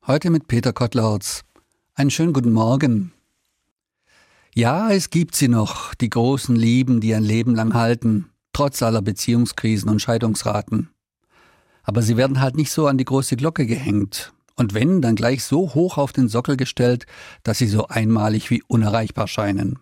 Heute mit Peter Kottlautz. Einen schönen guten Morgen. Ja, es gibt sie noch, die großen Lieben, die ein Leben lang halten, trotz aller Beziehungskrisen und Scheidungsraten. Aber sie werden halt nicht so an die große Glocke gehängt. Und wenn, dann gleich so hoch auf den Sockel gestellt, dass sie so einmalig wie unerreichbar scheinen.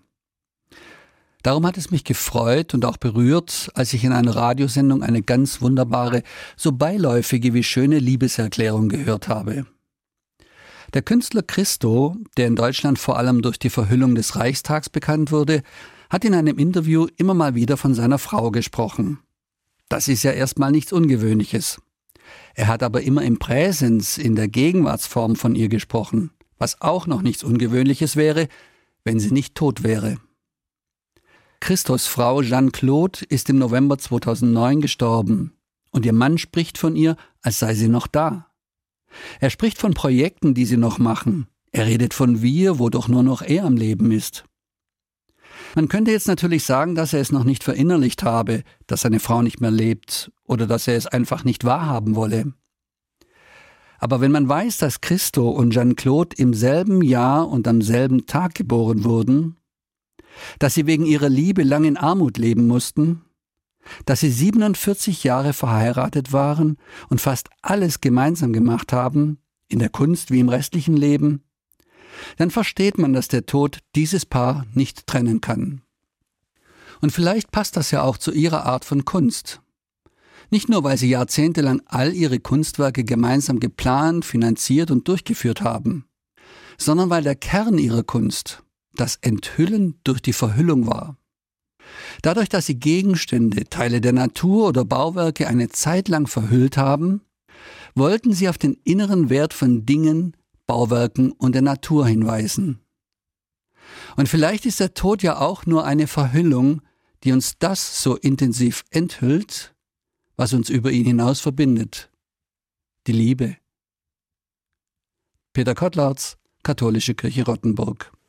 Darum hat es mich gefreut und auch berührt, als ich in einer Radiosendung eine ganz wunderbare, so beiläufige wie schöne Liebeserklärung gehört habe. Der Künstler Christo, der in Deutschland vor allem durch die Verhüllung des Reichstags bekannt wurde, hat in einem Interview immer mal wieder von seiner Frau gesprochen. Das ist ja erstmal nichts Ungewöhnliches. Er hat aber immer im Präsens, in der Gegenwartsform von ihr gesprochen, was auch noch nichts Ungewöhnliches wäre, wenn sie nicht tot wäre. Christos Frau Jeanne-Claude ist im November 2009 gestorben und ihr Mann spricht von ihr, als sei sie noch da. Er spricht von Projekten, die sie noch machen. Er redet von wir, wo doch nur noch er am Leben ist. Man könnte jetzt natürlich sagen, dass er es noch nicht verinnerlicht habe, dass seine Frau nicht mehr lebt oder dass er es einfach nicht wahrhaben wolle. Aber wenn man weiß, dass Christo und Jeanne-Claude im selben Jahr und am selben Tag geboren wurden, dass sie wegen ihrer Liebe lang in Armut leben mussten, dass sie 47 Jahre verheiratet waren und fast alles gemeinsam gemacht haben, in der Kunst wie im restlichen Leben, dann versteht man, dass der Tod dieses Paar nicht trennen kann. Und vielleicht passt das ja auch zu ihrer Art von Kunst. Nicht nur, weil sie jahrzehntelang all ihre Kunstwerke gemeinsam geplant, finanziert und durchgeführt haben, sondern weil der Kern ihrer Kunst das Enthüllen durch die Verhüllung war. Dadurch, dass sie Gegenstände, Teile der Natur oder Bauwerke eine Zeit lang verhüllt haben, wollten sie auf den inneren Wert von Dingen, Bauwerken und der Natur hinweisen. Und vielleicht ist der Tod ja auch nur eine Verhüllung, die uns das so intensiv enthüllt, was uns über ihn hinaus verbindet. Die Liebe. Peter Kottlautz, Katholische Kirche Rottenburg.